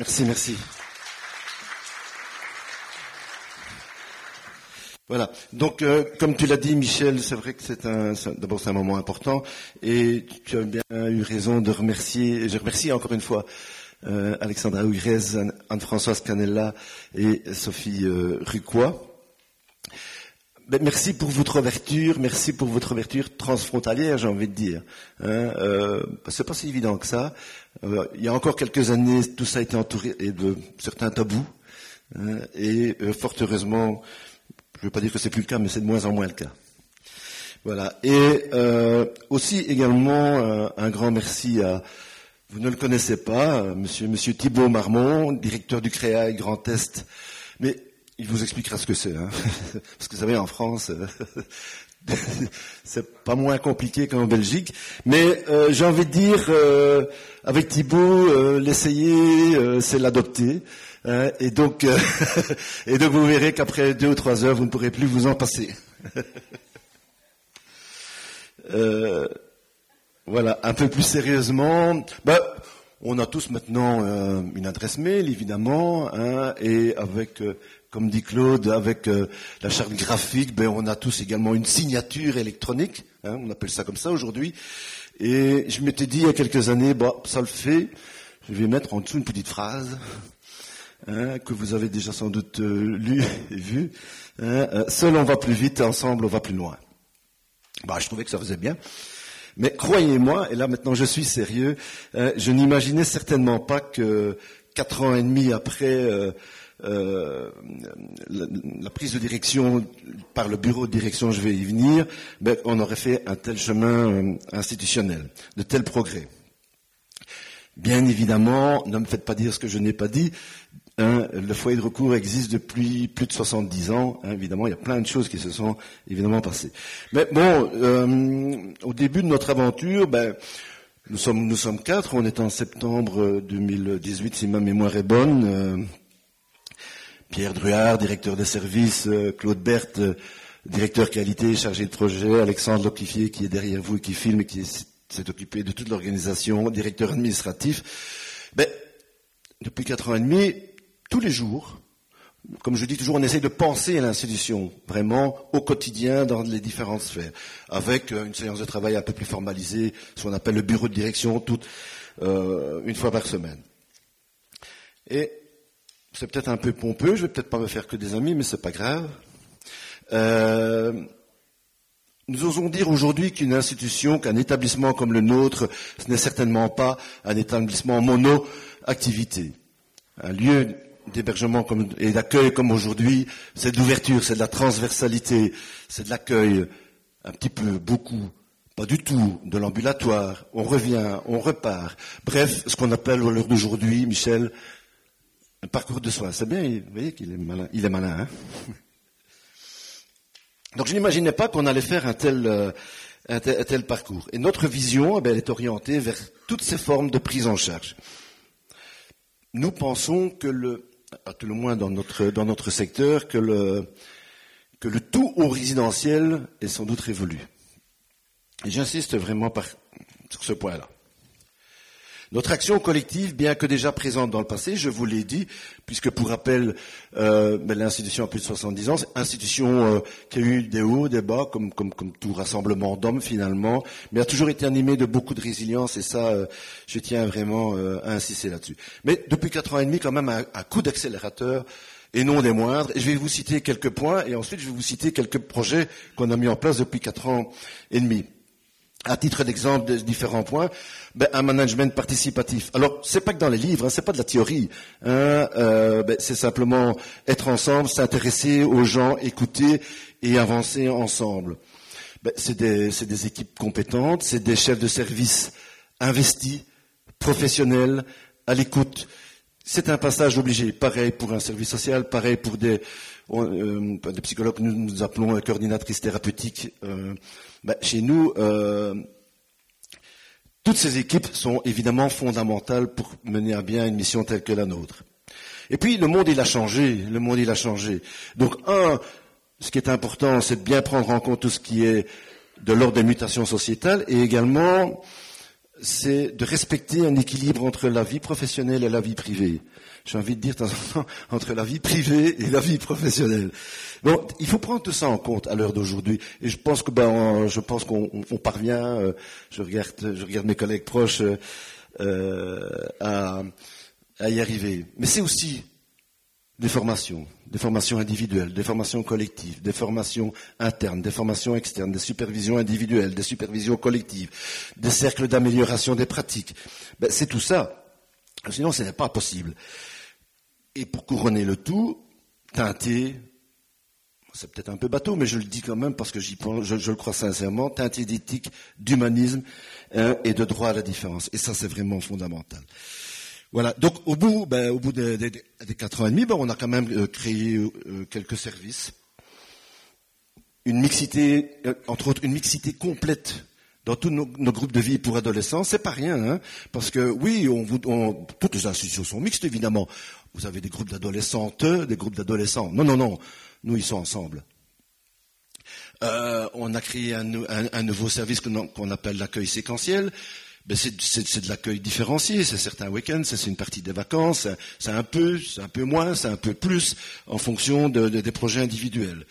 Merci, merci. Voilà. Donc, comme tu l'as dit, Michel, c'est vrai que d'abord c'est un moment important, et tu as bien eu raison de remercier. Et je remercie encore une fois Alexandra Ouirez, Anne-Françoise Canella et Sophie Rucois. Ben, merci pour votre ouverture transfrontalière, j'ai envie de dire. C'est pas si évident que ça. Il y a encore quelques années, tout ça a été entouré de certains tabous, et fort heureusement. Je ne veux pas dire que c'est plus le cas, mais c'est de moins en moins le cas. Voilà. Et aussi également un grand merci à, vous ne le connaissez pas, Monsieur Thibault Marmont, directeur du Créail Grand Est, mais il vous expliquera ce que c'est, hein. Parce que vous savez, en France, c'est pas moins compliqué qu'en Belgique. Mais j'ai envie de dire, avec Thibault, l'essayer, c'est l'adopter. Et donc vous verrez qu'après 2 ou 3 heures, vous ne pourrez plus vous en passer. Voilà, un peu plus sérieusement, on a tous maintenant une adresse mail, évidemment, hein, et avec, comme dit Claude, avec la charte graphique, on a tous également une signature électronique, hein, on appelle ça comme ça aujourd'hui. Et je m'étais dit il y a quelques années, ça le fait, je vais mettre en dessous une petite phrase. Que vous avez déjà sans doute lu et vu. Seul on va plus vite, ensemble on va plus loin. Je trouvais que ça faisait bien. Mais croyez-moi, et là maintenant je suis sérieux, je n'imaginais certainement pas que 4 ans et demi après la prise de direction par le bureau de direction, je vais y venir, on aurait fait un tel chemin institutionnel, de tels progrès. Bien évidemment, ne me faites pas dire ce que je n'ai pas dit. Le foyer de recours existe depuis plus de 70 ans. Évidemment, il y a plein de choses qui se sont évidemment passées. Mais bon, au début de notre aventure, nous sommes 4. On est en septembre 2018, si ma mémoire est bonne. Pierre Druard, directeur des services, Claude Berthe, directeur qualité, chargé de projet, Alexandre Loclifier qui est derrière vous et qui filme et qui s'est occupé de toute l'organisation, directeur administratif. Depuis 4 ans et demi, tous les jours, comme je dis toujours, on essaie de penser à l'institution, vraiment, au quotidien, dans les différentes sphères, avec une séance de travail un peu plus formalisée, ce qu'on appelle le bureau de direction, une fois par semaine. Et c'est peut-être un peu pompeux, je vais peut-être pas me faire que des amis, mais c'est pas grave. Nous osons dire aujourd'hui qu'une institution, qu'un établissement comme le nôtre, ce n'est certainement pas un établissement mono-activité. Un lieu d'hébergement et d'accueil comme aujourd'hui, c'est de l'ouverture, c'est de la transversalité, c'est de l'accueil, un petit peu, beaucoup, pas du tout, de l'ambulatoire, on revient, on repart. Bref, ce qu'on appelle à l'heure d'aujourd'hui, Michel, un parcours de soins. C'est bien, vous voyez qu'il est malin, hein. Donc je n'imaginais pas qu'on allait faire un tel parcours. Et notre vision, elle est orientée vers toutes ces formes de prise en charge. Nous pensons que à tout le moins dans notre secteur, que le tout au résidentiel est sans doute révolu. Et j'insiste vraiment sur ce point-là. Notre action collective, bien que déjà présente dans le passé, je vous l'ai dit, puisque pour rappel, l'institution a plus de 70 ans, c'est une institution qui a eu des hauts, des bas, comme tout rassemblement d'hommes finalement, mais a toujours été animée de beaucoup de résilience, et ça, je tiens vraiment à insister là-dessus. Mais depuis 4 ans et demi, quand même, un coup d'accélérateur, et non des moindres. Et je vais vous citer quelques points, et ensuite je vais vous citer quelques projets qu'on a mis en place depuis 4 ans et demi. À titre d'exemple de différents points, un management participatif. Alors, c'est pas que dans les livres, c'est pas de la théorie. C'est simplement être ensemble, s'intéresser aux gens, écouter et avancer ensemble. C'est des équipes compétentes, c'est des chefs de service investis, professionnels, à l'écoute. C'est un passage obligé. Pareil pour un service social, pareil pour des psychologues que nous appelons coordinatrices thérapeutiques. Chez nous, toutes ces équipes sont évidemment fondamentales pour mener à bien une mission telle que la nôtre. Et puis, le monde, il a changé. Donc, ce qui est important, c'est de bien prendre en compte tout ce qui est de l'ordre des mutations sociétales et également c'est de respecter un équilibre entre la vie professionnelle et la vie privée. J'ai envie de dire de temps en temps, entre la vie privée et la vie professionnelle. Bon, il faut prendre tout ça en compte à l'heure d'aujourd'hui. Et je pense que qu'on parvient. Je regarde mes collègues proches à y arriver. Mais c'est aussi des formations individuelles, des formations collectives, des formations internes, des formations externes, des supervisions individuelles, des supervisions collectives, des cercles d'amélioration des pratiques. C'est tout ça. Sinon, ce n'est pas possible. Et pour couronner le tout, teinté, c'est peut-être un peu bateau, mais je le dis quand même parce que j'y pense, je le crois sincèrement, teinté d'éthique, d'humanisme et de droit à la différence. Et ça, c'est vraiment fondamental. Voilà. Donc, au bout des 4 ans et demi, on a quand même créé quelques services. Une mixité, entre autres, une mixité complète dans tous nos groupes de vie pour adolescents. C'est pas rien, hein, parce que oui, toutes les institutions sont mixtes, évidemment. Vous avez des groupes d'adolescentes, des groupes d'adolescents. Non. Nous, ils sont ensemble. On a créé un nouveau service qu'on appelle l'accueil séquentiel. C'est de l'accueil différencié, c'est certains week-ends, c'est une partie des vacances, c'est un peu moins, c'est un peu plus, en fonction des projets individuels.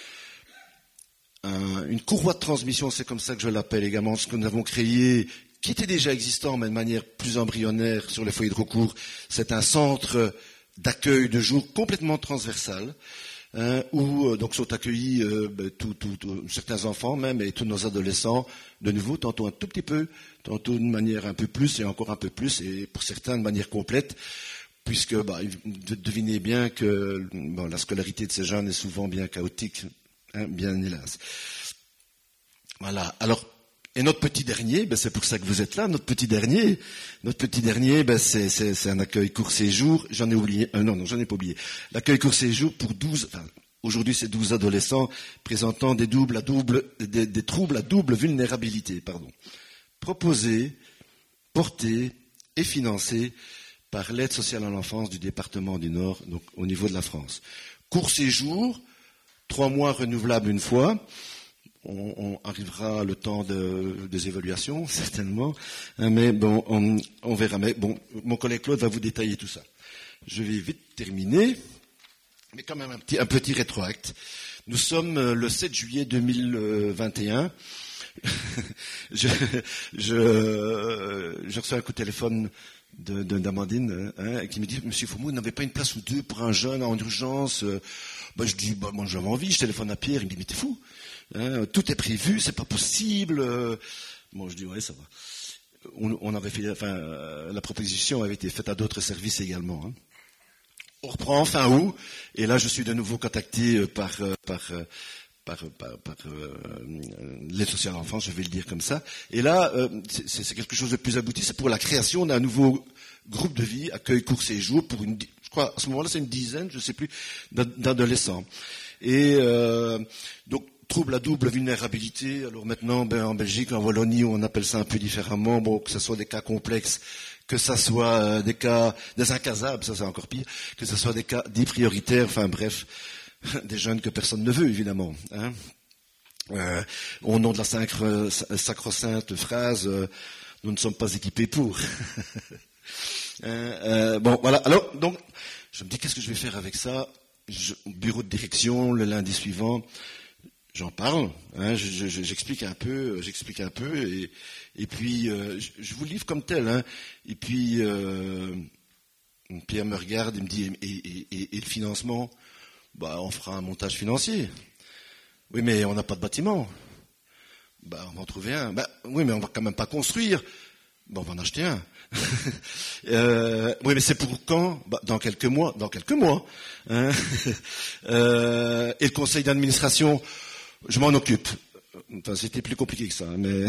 Une courroie de transmission, c'est comme ça que je l'appelle également, ce que nous avons créé, qui était déjà existant, mais de manière plus embryonnaire sur les foyers de recours. C'est un centre d'accueil de jour complètement transversal, où donc sont accueillis certains enfants même et tous nos adolescents, de nouveau, tantôt un tout petit peu, tantôt de manière un peu plus et encore un peu plus, et pour certains de manière complète, puisque devinez bien que la scolarité de ces jeunes est souvent bien chaotique, hein, bien hélas. Voilà. Alors, et notre petit dernier, c'est pour ça que vous êtes là, notre petit dernier, c'est un accueil court séjour. J'en ai oublié, non, j'en ai pas oublié. L'accueil court séjour pour 12, aujourd'hui c'est 12 adolescents présentant des troubles à double vulnérabilité, proposés, portés et financés par l'aide sociale à l'enfance du département du Nord, donc au niveau de la France. Court séjour, 3 mois renouvelables une fois. On arrivera le temps des évaluations, certainement, mais on verra. Mais mon collègue Claude va vous détailler tout ça. Je vais vite terminer, mais quand même un petit rétroact. Nous sommes le 7 juillet 2021. Je reçois un coup de téléphone d'Amandine, qui me dit « Monsieur Foumou, vous n'avez pas une place ou deux pour un jeune en urgence ?» Je dis « Moi j'avais envie », je téléphone à Pierre, il me dit « Mais t'es fou, tout est prévu, c'est pas possible. » Je dis « Ouais, ça va. » On avait fait, la proposition avait été faite à d'autres services également. Hein. On reprend fin août, et là je suis de nouveau contacté par l'aide sociale à l'enfance, je vais le dire comme ça. Et là, c'est quelque chose de plus abouti, c'est pour la création d'un nouveau groupe de vie, accueil court séjour, pour je crois, à ce moment-là, c'est une dizaine, je ne sais plus, d'adolescents. Et donc, trouble à double vulnérabilité. Alors maintenant, en Belgique, en Wallonie, on appelle ça un peu différemment, que ce soit des cas complexes, que ça soit des incasables, ça c'est encore pire, que ce soit des cas dits prioritaires, bref, des jeunes que personne ne veut, évidemment. Hein. Au nom de la sacro-sainte phrase, nous ne sommes pas équipés pour. Voilà. Alors, donc, je me dis, qu'est-ce que je vais faire avec ça? Bureau de direction, le lundi suivant, j'en parle, hein, j'explique un peu, et puis je vous livre comme tel, hein, et puis Pierre me regarde et me dit, et le financement? On fera un montage financier. Oui, mais on n'a pas de bâtiment. On va en trouver un. Oui, mais on va quand même pas construire. On va en acheter un. Oui, mais c'est pour quand? Dans quelques mois. Hein. Et le conseil d'administration, je m'en occupe. C'était plus compliqué que ça, mais...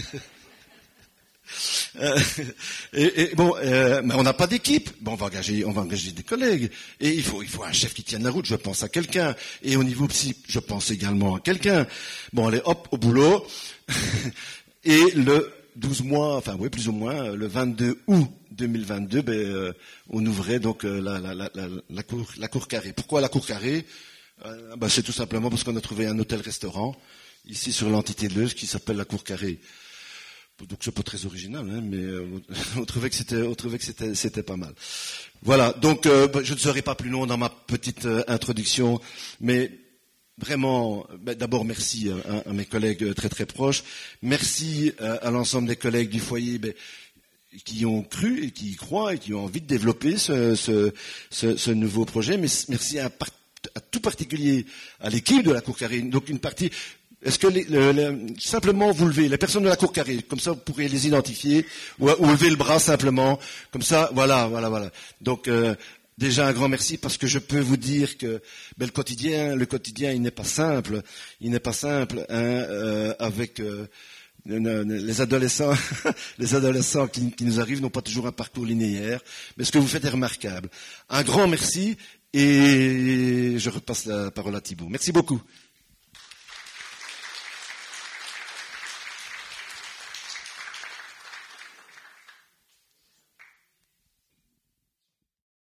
mais on n'a pas d'équipe. On va engager des collègues. Et il faut un chef qui tienne la route. Je pense à quelqu'un. Et au niveau psy, je pense également à quelqu'un. Allez, hop, au boulot. Et le 12 mois, plus ou moins, le 22 août 2022, on ouvrait donc la cour carrée. Pourquoi la cour carrée? C'est tout simplement parce qu'on a trouvé un hôtel-restaurant ici sur l'entité de Leuze qui s'appelle la cour carrée. Donc c'est pas très original, hein, mais on trouvait que c'était pas mal. Voilà. Donc je ne serai pas plus long dans ma petite introduction, mais vraiment, d'abord merci à mes collègues très très proches, merci à l'ensemble des collègues du foyer qui ont cru et qui y croient et qui ont envie de développer ce nouveau projet, mais merci à tout particulier à l'équipe de la Cour Carrée. Donc une partie. Est-ce que simplement vous levez les personnes de la Cour Carrée, comme ça vous pourrez les identifier, ou lever le bras simplement, comme ça, voilà. Donc déjà un grand merci parce que je peux vous dire que le quotidien, il n'est pas simple, avec les adolescents, qui nous arrivent n'ont pas toujours un parcours linéaire, mais ce que vous faites est remarquable. Un grand merci et je repasse la parole à Thibaut. Merci beaucoup.